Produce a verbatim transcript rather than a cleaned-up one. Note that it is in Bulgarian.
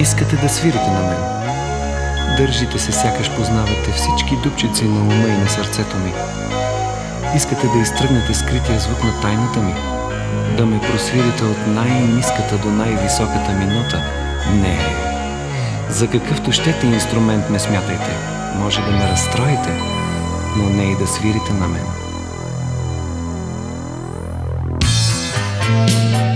Искате да свирите на мен. Държите се, сякаш познавате всички дупчици на ума и на сърцето ми. Искате да изтръгнете скрития звук на тайната ми, да ме просвирите от най-ниската до най-високата ми нота. Не, за какъвто щете инструмент ме смятайте. Може да ме разстроите, но не и да свирите на мен.